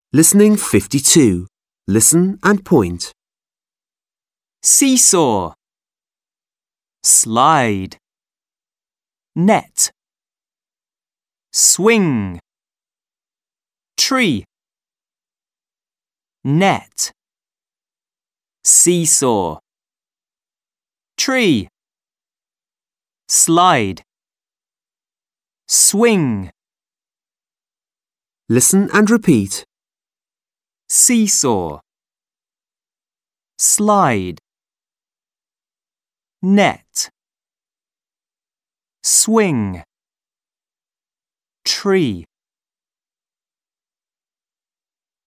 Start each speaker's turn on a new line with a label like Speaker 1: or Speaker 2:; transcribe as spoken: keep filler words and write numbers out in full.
Speaker 1: Listening fifty-two. Listen and point.
Speaker 2: Seesaw, slide, net, swing, tree, net, seesaw, tree, slide, swing.
Speaker 1: Listen and repeat.
Speaker 2: Seesaw, slide, net, swing, tree.